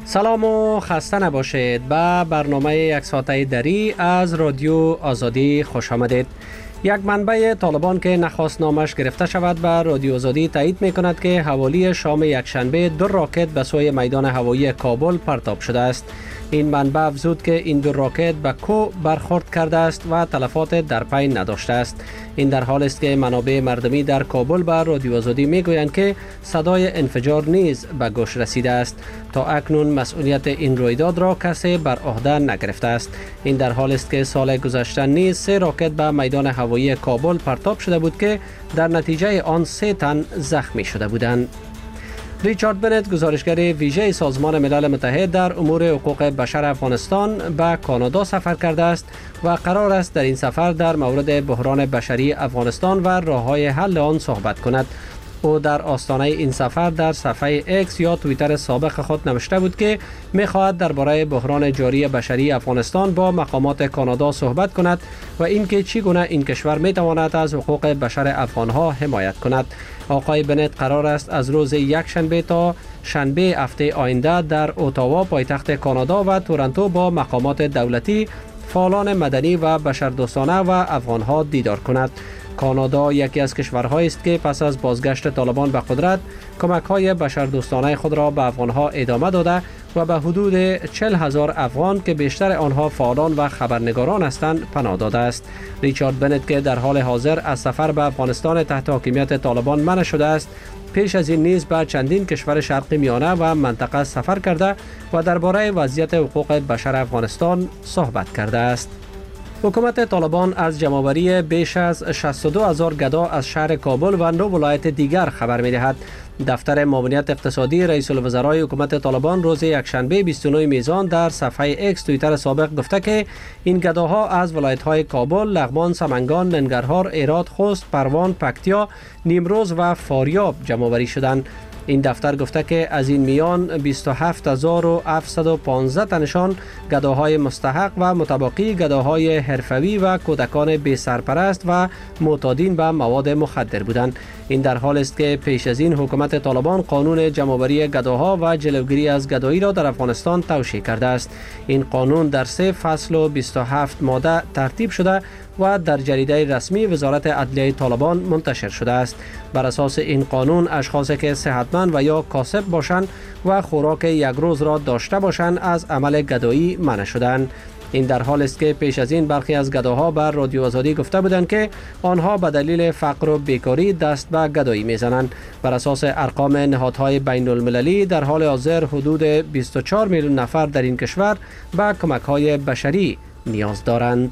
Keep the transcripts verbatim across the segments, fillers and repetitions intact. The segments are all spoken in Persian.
سلام و خسته نباشید. به برنامه یک ساعته دری از رادیو آزادی خوش آمدید. یک منبع طالبان که نخواست نامش گرفته شود به رادیو آزادی تایید می کند که حوالی شام یکشنبه دو راکت به سوی میدان هوایی کابل پرتاب شده است. این منبع افزود که این دو راکت به کو برخورد کرده است و تلفات در پی نداشته است. این در حال است که منابع مردمی در کابل به رادیو آزادی می گویند که صدای انفجار نیز به گوش رسیده است. تا اکنون مسئولیت این رویداد را کسی بر عهده نگرفته است. این در حال است که سال گذشته نیز سه راکت به میدان هوایی کابل پرتاب شده بود که در نتیجه آن سه تن زخمی شده بودند. ریچارد بنت، گزارشگر ویژه سازمان ملل متحد در امور حقوق بشر افغانستان، به کانادا سفر کرده است و قرار است در این سفر در مورد بحران بشری افغانستان و راه‌های حل آن صحبت کند. او در آستانه این سفر در صفحه اکس یا توییتر سابق خود نوشته بود که می‌خواهد درباره بحران جاری بشری افغانستان با مقامات کانادا صحبت کند و اینکه چگونه این کشور می‌تواند از حقوق بشر افغان‌ها حمایت کند. آقای بنت قرار است از روز یکشنبه تا شنبه هفته آینده در اتاوا پایتخت کانادا و تورنتو با مقامات دولتی، فعالان مدنی و بشردوستانه و افغان‌ها دیدار کند. کانادا یکی از کشورهایی است که پس از بازگشت طالبان به قدرت کمک‌های بشردوستانه خود را به افغان‌ها ادامه داده و به حدود چهل هزار افغان که بیشتر آنها فعالان و خبرنگاران هستند پناه داده است. ریچارد بنت که در حال حاضر از سفر به افغانستان تحت حاکمیت طالبان منع شده است، پیش از این نیز به چندین کشور شرق میانه و منطقه سفر کرده و درباره وضعیت حقوق بشر افغانستان صحبت کرده است. حکومت طالبان از جمع‌آوری بیش از شصت و دو هزار گدا از شهر کابل و نو ولایت دیگر خبر می‌دهد. دفتر معاونت اقتصادی رئیس الوزرای حکومت طالبان روز یکشنبه بیست و نه میزان در صفحه اکس توییتر سابق گفته که این گداها از ولایت‌های کابل، لغمان، سمنگان، ننگرهار، هرات، خوست، پروان، پکتیا، نیمروز و فاریاب جمع‌آوری شدند. این دفتر گفته که از این میان بیست و هفت هزار و هفتصد و پانزده تنشان گداهای مستحق و متباقی گداهای حرفوی و کودکان بی سرپرست و معتادین به مواد مخدر بودند. این در حال است که پیش از این حکومت طالبان قانون جمع‌آوری گداها و جلوگیری از گدایی را در افغانستان توشیح کرده است. این قانون در سه فصل و بیست و هفت ماده ترتیب شده و در جریده رسمی وزارت عدلیه طالبان منتشر شده است. بر اساس این قانون اشخاصی که صحتمند و یا کاسب باشند و خوراک یک روز را داشته باشند از عمل گدایی منع شدند. این در حال است که پیش از این برخی از گداها بر رادیو آزادی گفته بودند که آنها به دلیل فقر و بیکاری دست به گدایی میزنند. بر اساس ارقام نهادهای بین المللی در حال حاضر حدود بیست و چهار میلیون نفر در این کشور به کمک‌های بشری نیاز دارند.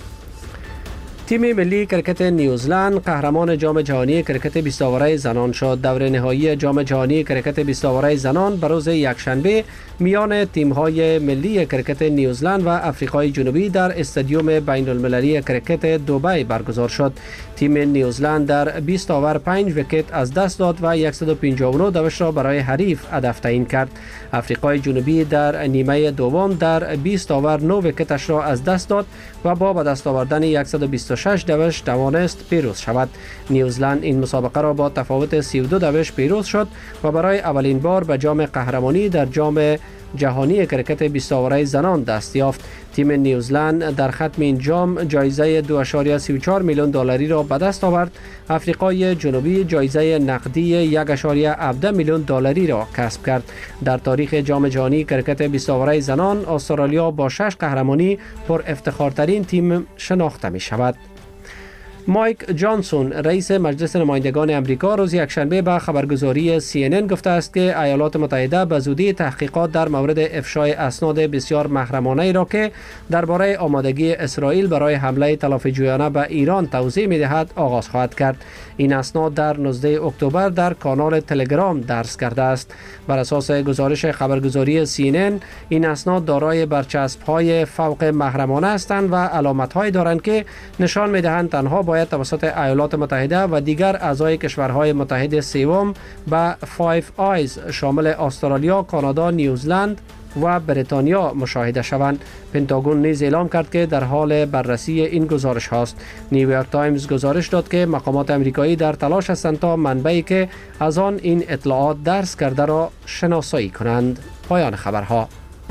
تیم ملی کرکت نیوزلند قهرمان جام جهانی کرکت بیست آوره زنان شد. دور نهایی جام جهانی کرکت بیست آوره زنان به روز یکشنبه میان تیم‌های ملی کرکت نیوزلند و آفریقای جنوبی در استادیوم بین المللی کرکت دبی برگزار شد. تیم نیوزلند در بیست آور پنج ویکت از دست داد و صد و پنجاه و نه دوش را برای حریف هدف تعیین کرد. آفریقای جنوبی در نیمه دوم در بیست آور نه ویکتش را از دست داد و با به دست آوردن صد و بیست و شش دوش توانست پیروز شود. نیوزلند این مسابقه را با تفاوت سی و دو دوش پیروز شد و برای اولین بار به جام قهرمانی در جام جهانی کرکت بیست آوره زنان دست یافت. تیم نیوزلند در ختم این جام جایزه دو ممیز سی و چهار میلیون دلاری را به دست آورد. آفریقای جنوبی جایزه نقدی یک ممیز هفده میلیون دلاری را کسب کرد. در تاریخ جام جهانی کرکت بیست آوره زنان استرالیا با شش قهرمانی پر افتخارترین تیم شناخته می شود. مایک جانسون رئیس مجلس نمایندگان امریکا روز یکشنبه به خبرگزاری سی ان ان گفته است که ایالات متحده به زودی تحقیقات در مورد افشای اسناد بسیار محرمانه را که درباره آمادگی اسرائیل برای حمله تلافی‌جویانه به ایران توضیح می‌دهد آغاز خواهد کرد. این اسناد در نوزده اکتبر در کانال تلگرام درج کرده است. بر اساس گزارش خبرگزاری سی ان ان این اسناد دارای برچسب‌های فوق محرمانه هستند و علامت‌هایی دارند که نشان می‌دهند تنها باید توسط ایالات متحده و دیگر اعضای کشورهای متحد سوم به فایو آیز شامل استرالیا، کانادا، نیوزلند، و بریتانیا مشاهده شوند. پنتاگون نیز اعلام کرد که در حال بررسی این گزارش هاست. نیویورک تایمز گزارش داد که مقامات امریکایی در تلاش هستند تا منبعی که از آن این اطلاعات درس کرده را شناسایی کنند. پایان خبرها.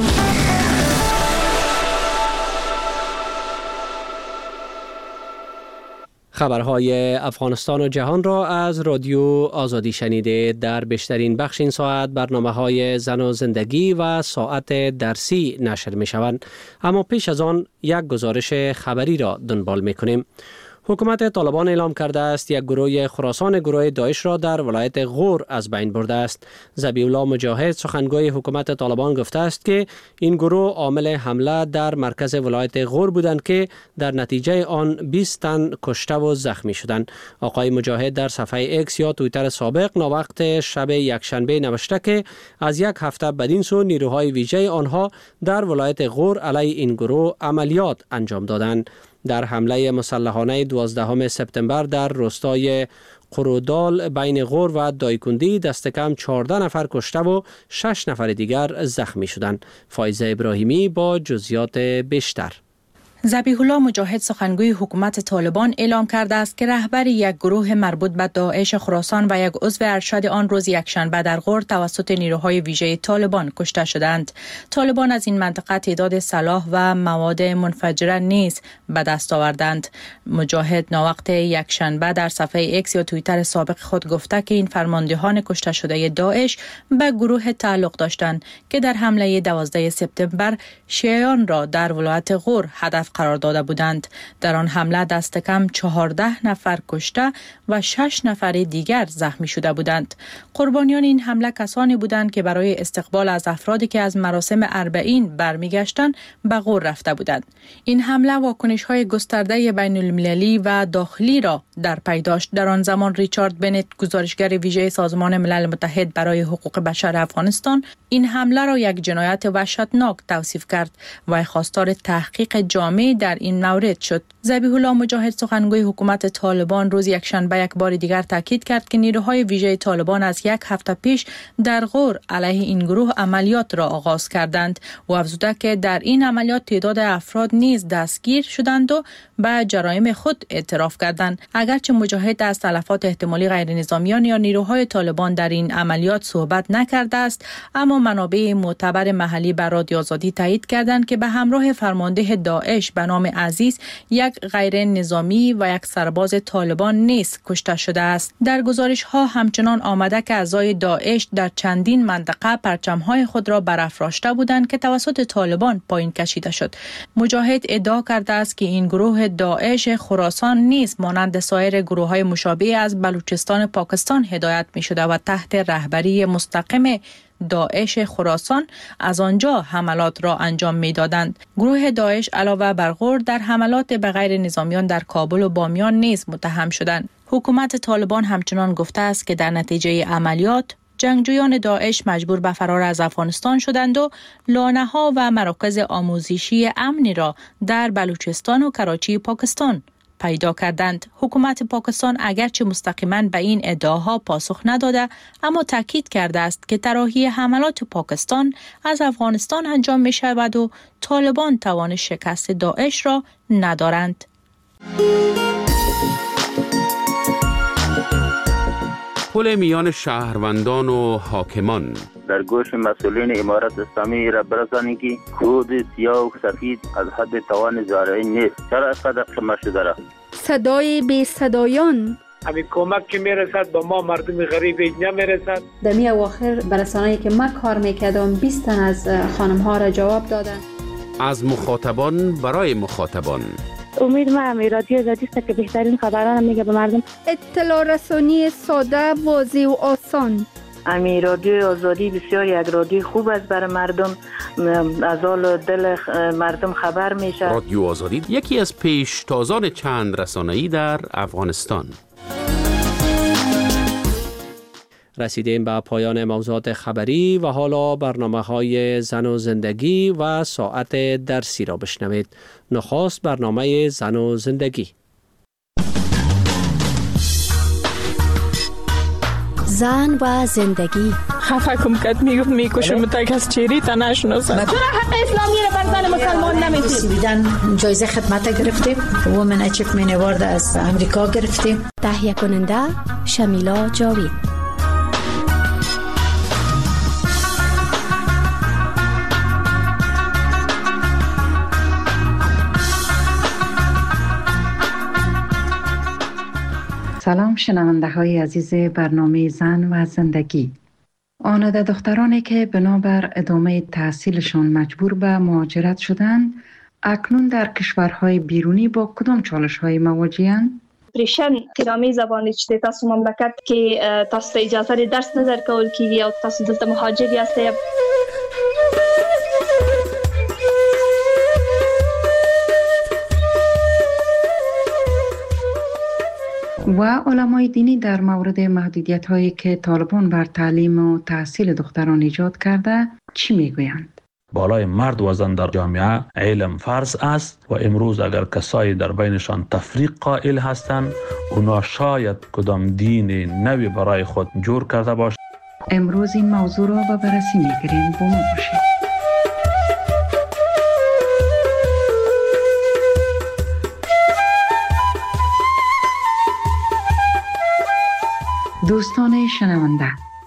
خبرهای افغانستان و جهان را از رادیو آزادی شنیده. در بیشترین بخش این ساعت برنامه های زن و زندگی و ساعت درسی نشر می شوند، اما پیش از آن یک گزارش خبری را دنبال می کنیم. حکومت طالبان اعلام کرده است یک گروه خراسان گروه داعش را در ولایت غور از بین برده است. ذبیح الله مجاهد سخنگوی حکومت طالبان گفته است که این گروه عامل حمله در مرکز ولایت غور بودند که در نتیجه آن بیست تن کشته و زخمی شدند. آقای مجاهد در صفحه اکس یا توییتر سابق ناوقت شب یکشنبه نوشته که از یک هفته بدین سو نیروهای ویژه آنها در ولایت غور علیه این گروه عملیات انجام دادند. در حمله مسلحانه دوازدهم سپتامبر در روستای قرودال بین غور و دایکندی دست کم چهارده نفر کشته و شش نفر دیگر زخمی شدند. فایزه ابراهیمی با جزئیات بیشتر. ذبیح الله مجاهد سخنگوی حکومت طالبان اعلام کرده است که رهبر یک گروه مربوط به داعش خراسان و یک عضو ارشد آن روز یکشنبه در غور توسط نیروهای ویژه طالبان کشته شدند. طالبان از این منطقه تعداد سلاح و مواد منفجره نیز به دست آوردند. مجاهد ناوقت یکشنبه در صفحه اکس یا توییتر سابق خود گفته که این فرماندهان کشته شده داعش به گروه تعلق داشتند که در حمله دوازده سپتامبر شیعیان را در ولایت غور هدف قرار داده بودند. در آن حمله دست کم چهارده نفر کشته و شش نفر دیگر زخمی شده بودند. قربانیان این حمله کسانی بودند که برای استقبال از افرادی که از مراسم اربعین برمیگشتند به غور رفته بودند. این حمله واکنش‌های گسترده بین المللی و داخلی را در پی داشت. در آن زمان ریچارد بنت، گزارشگر ویژه سازمان ملل متحد برای حقوق بشر افغانستان، این حمله را یک جنایت وحشتناک توصیف کرد و خواستار تحقیق جامع در این مورد شد. ذبیح الله مجاهد سخنگوی حکومت طالبان روز یکشنبه یک بار دیگر تاکید کرد که نیروهای ویژه طالبان از یک هفته پیش در غور علیه این گروه عملیات را آغاز کردند و افزوده که در این عملیات تعداد افراد نیز دستگیر شدند و به جرایم خود اعتراف کردند. اگرچه مجاهد از تلفات احتمالی غیر نظامیان یا نیروهای طالبان در این عملیات صحبت نکرده است، اما منابع معتبر محلی بر رادیو آزادی تایید کردند که به همراه فرمانده داعش به نام عزیز یک غیر نظامی و یک سرباز طالبان نیز کشته شده است. در گزارش ها همچنان آمده که اعضای داعش در چندین منطقه پرچم‌های خود را برافراشته بودند که توسط طالبان پایین کشیده شد. مجاهد ادعا کرده است که این گروه داعش خراسان نیز مانند سایر گروه‌های مشابه از بلوچستان پاکستان هدایت می‌شده و تحت رهبری مستقیم داعش خراسان از آنجا حملات را انجام می‌دادند. گروه داعش علاوه بر غور در حملات به غیر نظامیان در کابل و بامیان نیز متهم شدند. حکومت طالبان همچنان گفته است که در نتیجه عملیات جنگجویان داعش مجبور به فرار از افغانستان شدند و لانه‌ها و مراکز آموزشی امنی را در بلوچستان و کراچی پاکستان پیدا کردند. حکومت پاکستان اگرچه مستقیما به این ادعاها پاسخ نداده، اما تاکید کرده است که طراحی حملات پاکستان از افغانستان انجام می شود و طالبان توان شکست داعش را ندارند. پل میان شهروندان و حاکمان در گوش مسئولین امارت اسلامی را برسانید که کود سیاه و سفید از حد توان زارعی نیست. چرا اینقدر خمه شده را؟ صدای بی صدایان، همین کمک که میرسد با ما مردم غریب نمیرسد. در می اواخر برسانه‌ای که من کار میکردم بیست تن از خانم ها را جواب دادن. از مخاطبان برای مخاطبان. امید ما امی رادیو آزادی است که بهترین خبران میگه به مردم. اطلاع رسانی ساده، واضح و آسان. امی رادیو آزادی بسیار یک رادیو خوب است برای مردم، از حال دل مردم خبر میشه. رادیو آزادی یکی از پیشتازان چند رسانه‌ای در افغانستان. رسیدیم به پایان موضوعات خبری و حالا برنامه‌های زن و زندگی و ساعت درسی را بشنوید. نخست برنامه زن و زندگی. زن و زندگی خفه کم کد میگفت میکشم تا کس چیری تا نشناسم. چرا حق اسلامی رو بر زن مسلمان نمیدید؟ سویدن جایزه خدمت گرفتیم، وومن اچیومنت اوارد از امریکا گرفتیم. تهیه کننده شمیلا جاوید. سلام شنونده های عزیز برنامه زن و زندگی. آنده دخترانی که بنابر ادامه تحصیلشان مجبور به مهاجرت شدند، اکنون در کشورهای بیرونی با کدام چالش های مواجه‌اند؟ پریشن تیرامی زبانی چه تاسو مملکت که تاسو اجازه درس نظر کول کیږي او تاسو دلته مهاجر یاستئ. و علمای دینی در مورد محدودیت هایی که طالبان بر تعلیم و تحصیل دختران ایجاد کرده چی میگویند؟ بالای مرد و زن در جامعه علم فرض است و امروز اگر کسایی در بینشان تفریق قائل هستند، اونا شاید کدام دین نوی برای خود جور کرده باشند. امروز این موضوع را به بررسی میگیریم. با ما باشید. دوستان شنونده،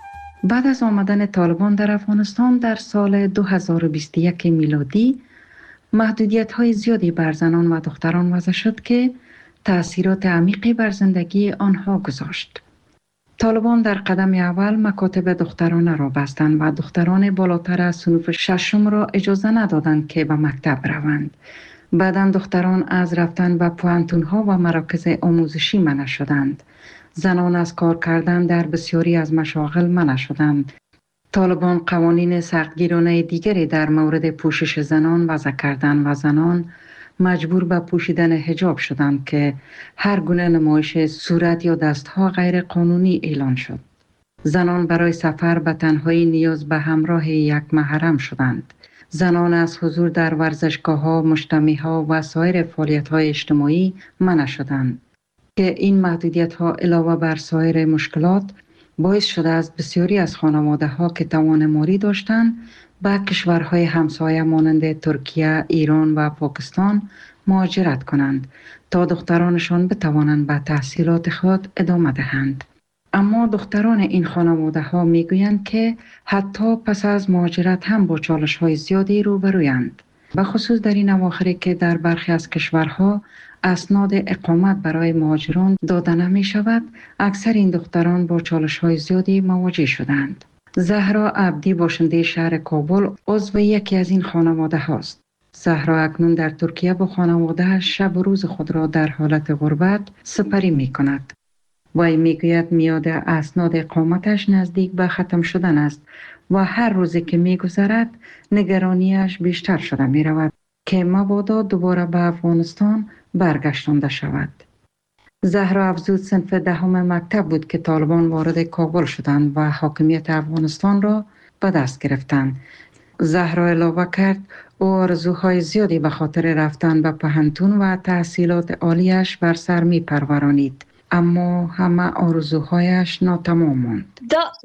بعد از آمدن طالبان در افغانستان در سال دو هزار و بیست و یک میلادی محدودیت‌های زیادی بر زنان و دختران وضع شد که تأثیرات عمیقی بر زندگی آنها گذاشت. طالبان در قدم اول مکاتب دخترانه را بستند و دختران بالاتر از صنف ششم را اجازه ندادند که به مکتب روند. بعداً دختران از رفتن به پوهنتون‌ها و مراکز آموزشی منع شدند. زنان از کار کردن در بسیاری از مشاغل منع شدند. طالبان قوانین سختگیرانه دیگری در مورد پوشش زنان وضع کردند و زنان مجبور به پوشیدن حجاب شدند که هر گونه نمایش صورت یا دستها غیر قانونی اعلان شد. زنان برای سفر به تنهایی نیاز به همراه یک محرم شدند. زنان از حضور در ورزشگاه‌ها، مجتمع‌ها و سایر فعالیت‌های اجتماعی منع شدند که این محدودیت‌ها علاوه بر سایر مشکلات باعث شده است بسیاری از خانواده‌ها که توان مالی داشتند به کشورهای همسایه مانند ترکیه، ایران و پاکستان مهاجرت کنند تا دخترانشان بتوانند به تحصیلات خود ادامه دهند. اما دختران این خانواده‌ها میگویند که حتی پس از مهاجرت هم با چالش‌های زیادی روبرویند. به خصوص در این اواخر که در برخی از کشورها اسناد اقامت برای مهاجران داده نمی شود، اکثر این دختران با چالش‌های زیادی مواجه شدند. زهرا عبدی باشنده شهر کابل عضو یکی از این خانواده هاست. زهرا اکنون در ترکیه با خانواده شب و روز خود را در حالت غربت سپری می کند. وی می گوید میاد اسناد اقامتش نزدیک به ختم شدن است و هر روزی که می گذرد نگرانیش بیشتر شده می رود که مبادا دوباره به افغانستان برگشتانده شود. زهرا افزود صنف دهم مکتب بود که طالبان وارد کابل شدند و حاکمیت افغانستان را به دست گرفتند. زهرا علاوه کرد او آرزوهای زیادی به خاطر رفتن به پوهنتون و تحصیلات عالیش بر سر می پرورانید، اما همه آرزوهایش ناتمام ماند.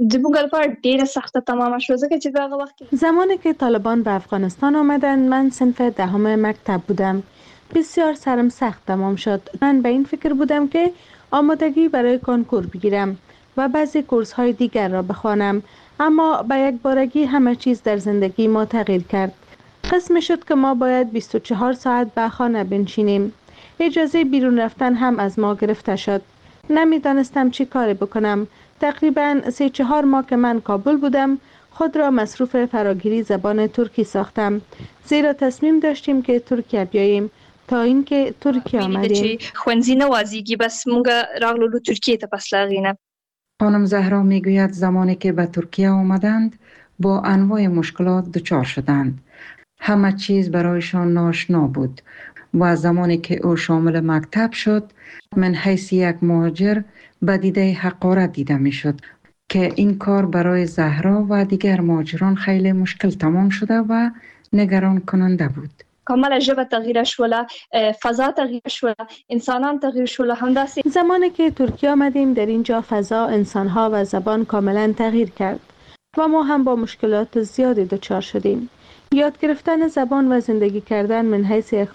زمانی که طالبان به افغانستان آمدند من صنف دهم مکتب بودم. بسیار سرم سخت تمام شد. من به این فکر بودم که آمادگی برای کنکور بگیرم و بعضی کورس های دیگر را بخوانم، اما به یک بارگی همه چیز در زندگی ما تغییر کرد. قسم شد که ما باید بیست و چهار ساعت به خانه بنشینیم. اجازه بیرون رفتن هم از ما گرفته شد. نمیدانستم چی کاری بکنم. تقریبا سه چهار ماه که من کابل بودم خود را مصروف فراگیری زبان ترکی ساختم، زیرا تصمیم داشتیم که ترکیه بیاییم. تا اینکه ترکیه آمدیم. خوانزی نوازیگی بس مونگا راغلو ترکیه تا پس لاغینه. خانم زهرا میگوید زمانی که به ترکیه آمدند با انواع مشکلات دچار شدند. همه چیز برایشان ناآشنا بود و زمانی که او شامل مکتب شد من حیث یک مهاجر به دیده حقارت دیده می شد که این کار برای زهرا و دیگر مهاجران خیلی مشکل تمام شده و نگران کننده بود. کاملا ژبه تغییر شوله، فضا تغییر شوله، انسانان تغییر شوله. همداسي زمانی که ترکیه آمدیم در اینجا فضا، انسانها و زبان کاملا تغییر کرد. و ما هم با مشکلات زیادی دچار شدیم. یاد گرفتن زبان و زندگی کردن من حیث یک